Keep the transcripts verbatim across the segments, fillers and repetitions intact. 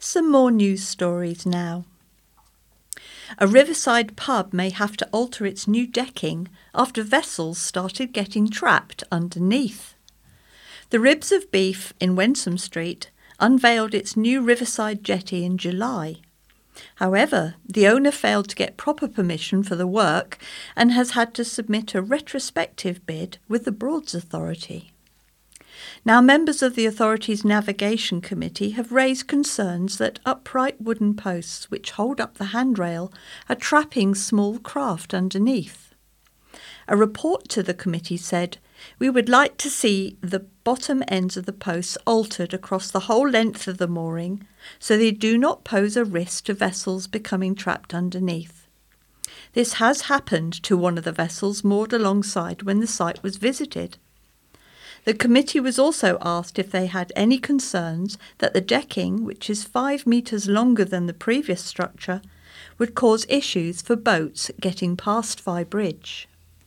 Some more news stories now. A riverside pub may have to alter its new decking after vessels started getting trapped underneath. The Ribs of Beef in Wensum Street unveiled its new riverside jetty in July. However, the owner failed to get proper permission for the work and has had to submit a retrospective bid with the Broads Authority. Now, members of the authority's navigation committee have raised concerns that upright wooden posts which hold up the handrail are trapping small craft underneath. A report to the committee said, "We would like to see the bottom ends of the posts altered across the whole length of the mooring so they do not pose a risk to vessels becoming trapped underneath. This has happened to one of the vessels moored alongside when the site was visited." The committee was also asked if they had any concerns that the decking, which is five metres longer than the previous structure, would cause issues for boats getting past Fye Bridge.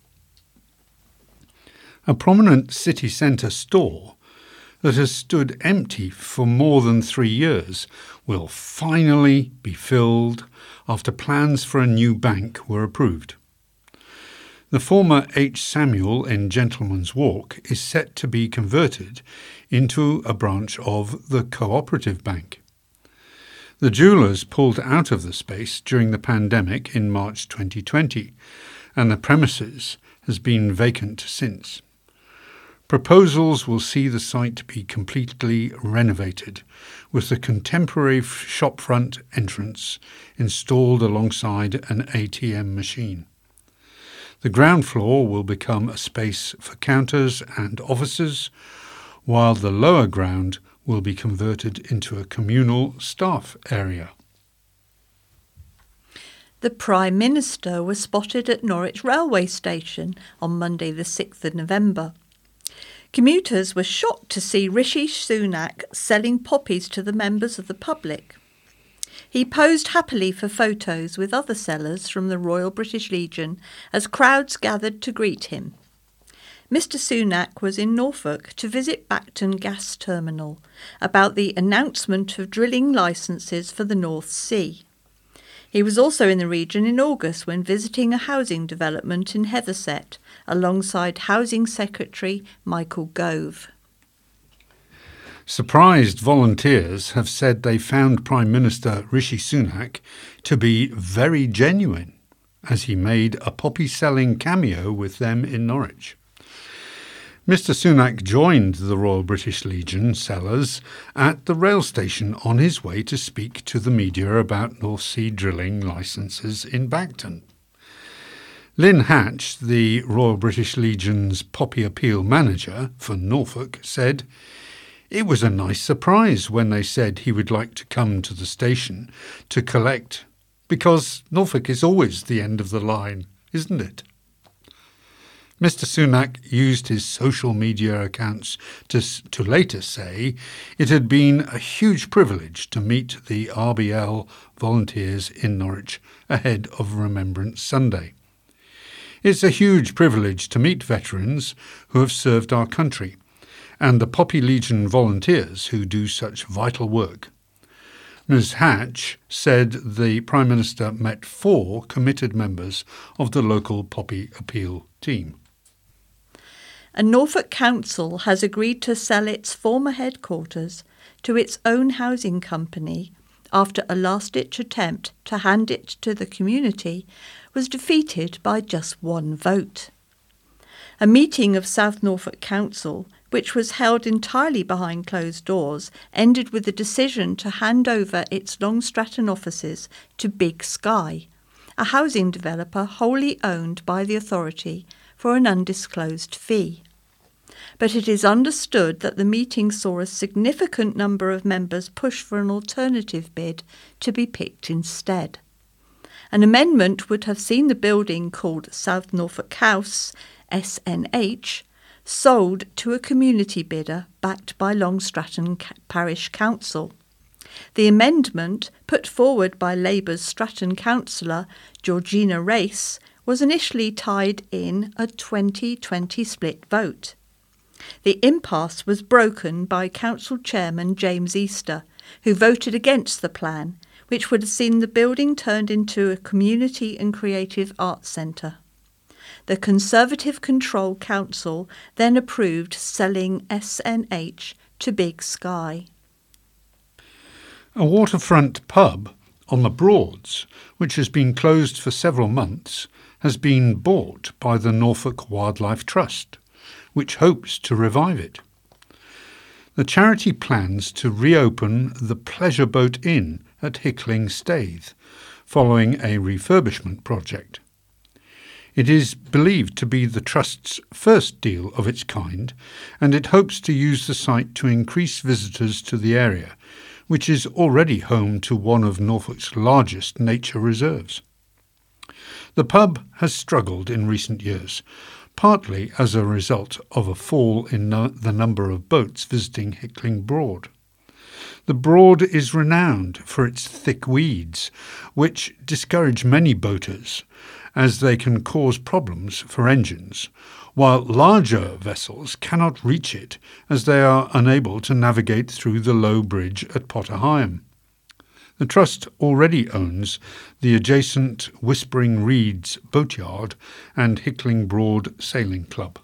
A prominent city centre store that has stood empty for more than three years will finally be filled after plans for a new bank were approved. The former H. Samuel in Gentleman's Walk is set to be converted into a branch of the Cooperative Bank. The jewellers pulled out of the space during the pandemic in March twenty twenty, and the premises has been vacant since. Proposals will see the site be completely renovated, with the contemporary shopfront entrance installed alongside an A T M machine. The ground floor will become a space for counters and offices, while the lower ground will be converted into a communal staff area. The Prime Minister was spotted at Norwich railway station on Monday the sixth of November. Commuters were shocked to see Rishi Sunak selling poppies to the members of the public. He posed happily for photos with other sellers from the Royal British Legion as crowds gathered to greet him. Mister Sunak was in Norfolk to visit Bacton Gas Terminal about the announcement of drilling licences for the North Sea. He was also in the region in August when visiting a housing development in Heatherset alongside Housing Secretary Michael Gove. Surprised volunteers have said they found Prime Minister Rishi Sunak to be very genuine as he made a poppy-selling cameo with them in Norwich. Mister Sunak joined the Royal British Legion sellers at the rail station on his way to speak to the media about North Sea drilling licences in Bacton. Lynn Hatch, the Royal British Legion's Poppy Appeal manager for Norfolk, said, "It was a nice surprise when they said he would like to come to the station to collect, because Norfolk is always the end of the line, isn't it?" Mister Sunak used his social media accounts to, to later say it had been a huge privilege to meet the R B L volunteers in Norwich ahead of Remembrance Sunday. "It's a huge privilege to meet veterans who have served our country and the Poppy Legion volunteers who do such vital work." Miz Hatch said the Prime Minister met four committed members of the local Poppy Appeal team. A Norfolk council has agreed to sell its former headquarters to its own housing company after a last-ditch attempt to hand it to the community was defeated by just one vote. A meeting of South Norfolk Council, which was held entirely behind closed doors, ended with the decision to hand over its Long Stratton offices to Big Sky, a housing developer wholly owned by the authority, for an undisclosed fee. But it is understood that the meeting saw a significant number of members push for an alternative bid to be picked instead. An amendment would have seen the building, called South Norfolk House, S N H, sold to a community bidder backed by Long Stratton Parish Council. The amendment, put forward by Labour's Stratton councillor Georgina Race, was initially tied in a twenty twenty split vote. The impasse was broken by Council Chairman James Easter, who voted against the plan, which would have seen the building turned into a community and creative arts centre. The Conservative Control Council then approved selling S N H to Big Sky. A waterfront pub on the Broads, which has been closed for several months, has been bought by the Norfolk Wildlife Trust, which hopes to revive it. The charity plans to reopen the Pleasure Boat Inn at Hickling Staithe, following a refurbishment project. It is believed to be the Trust's first deal of its kind, and it hopes to use the site to increase visitors to the area, which is already home to one of Norfolk's largest nature reserves. The pub has struggled in recent years, partly as a result of a fall in no- the number of boats visiting Hickling Broad. The Broad is renowned for its thick weeds, which discourage many boaters, as they can cause problems for engines, while larger vessels cannot reach it as they are unable to navigate through the low bridge at Potter Heigham. The Trust already owns the adjacent Whispering Reeds Boatyard and Hickling Broad Sailing Club.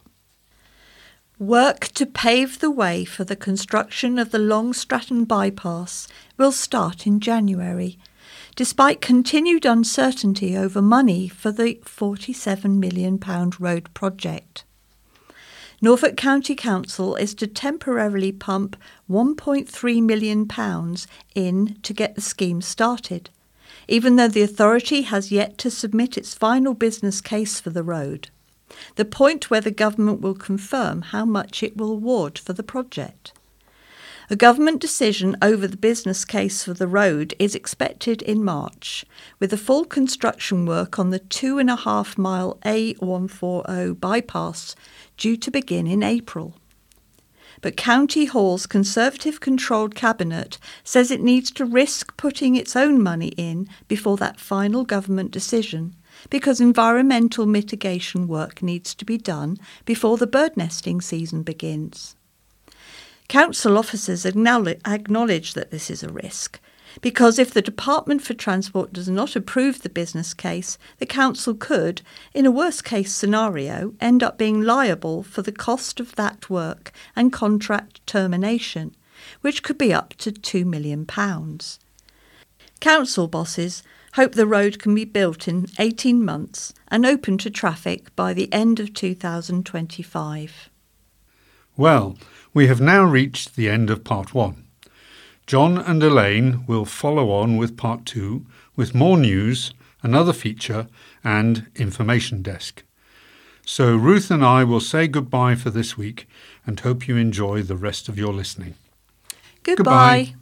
Work to pave the way for the construction of the Long Stratton Bypass will start in January, despite continued uncertainty over money for the forty-seven million pounds road project. Norfolk County Council is to temporarily pump one point three million pounds in to get the scheme started, even though the authority has yet to submit its final business case for the road, the point where the government will confirm how much it will award for the project. A government decision over the business case for the road is expected in March, with the full construction work on the two and a half mile A one forty bypass due to begin in April. But County Hall's Conservative-controlled cabinet says it needs to risk putting its own money in before that final government decision, because environmental mitigation work needs to be done before the bird nesting season begins. Council officers acknowledge that this is a risk, because if the Department for Transport does not approve the business case, the Council could, in a worst-case scenario, end up being liable for the cost of that work and contract termination, which could be up to two million pounds. Council bosses hope the road can be built in eighteen months and open to traffic by the end of two thousand twenty-five. Well, we have now reached the end of part one. John and Elaine will follow on with part two with more news, another feature and information desk. So Ruth and I will say goodbye for this week and hope you enjoy the rest of your listening. Goodbye. Goodbye.